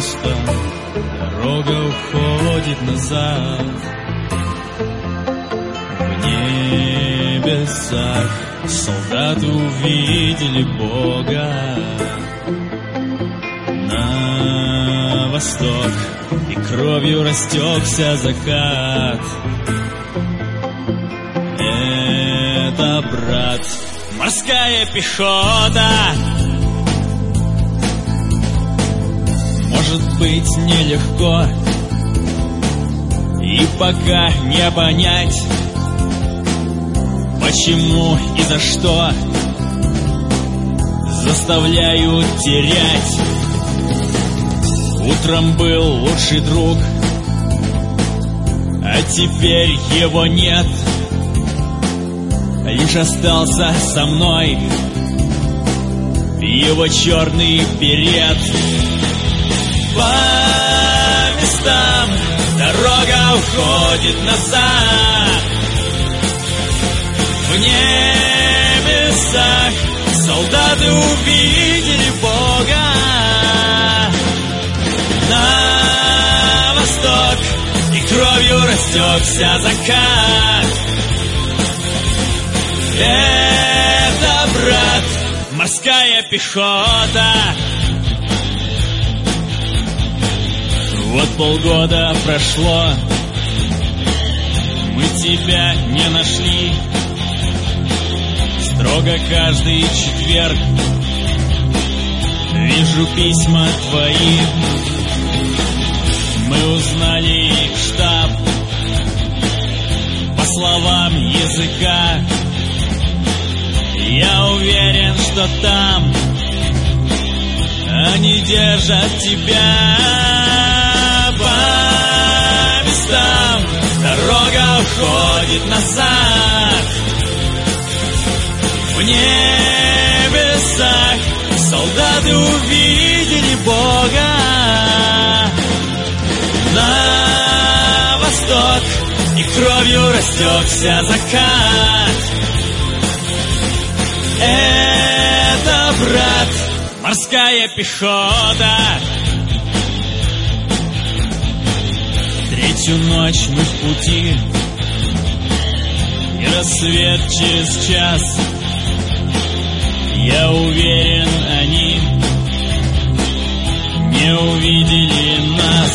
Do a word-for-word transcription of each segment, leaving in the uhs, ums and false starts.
пусто, дорога уходит назад. В небесах солдаты увидели Бога. На восток и кровью растекся закат. Это, брат, морская пехота. Может быть, нелегко и пока не понять, почему и за что заставляют терять. Утром был лучший друг, а теперь его нет. Лишь остался со мной его черный берет. По местам дорога уходит назад. В небесах солдаты увидели Бога. На восток и кровью растекся закат. Это, брат, морская пехота. Вот полгода прошло, мы тебя не нашли. Строго каждый четверг вижу письма твои. Мы узнали штаб по словам языка. Я уверен, что там они держат тебя. По местам дорога уходит назад. В небесах солдаты увидели Бога. На восток и кровью растекся закат. Это, брат, морская пехота. Третью ночь мы в пути, и рассвет через час. Я уверен, они не увидели нас.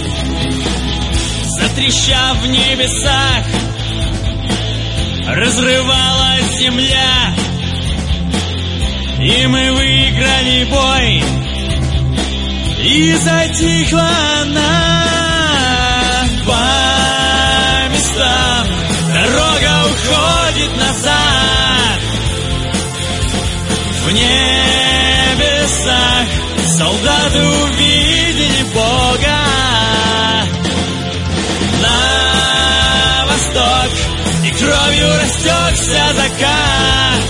Затрещав в небесах, разрывалась земля, и мы выиграли бой, и затихла она. По местам дорога уходит назад. В небесах солдаты увидели Бога. На восток и кровью растекся закат.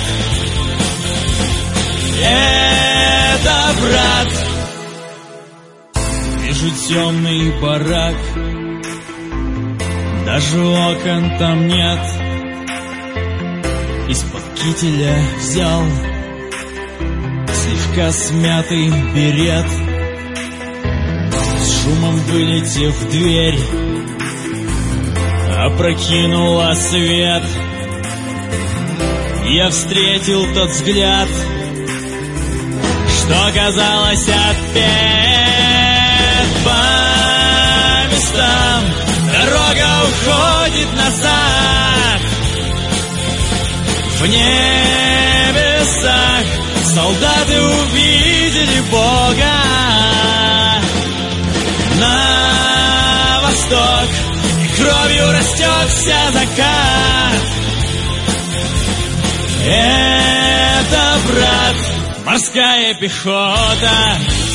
Это, брат, вижу темный барак. Даже окон там нет. Из-под кителя взял слегка смятый берет. С шумом вылетев в дверь, опрокинула свет. Я встретил тот взгляд, что казалось отпет. По местам дорога уходит назад. В небесах солдаты увидели Бога. На восток и кровью растекся закат. Это, брат, морская пехота.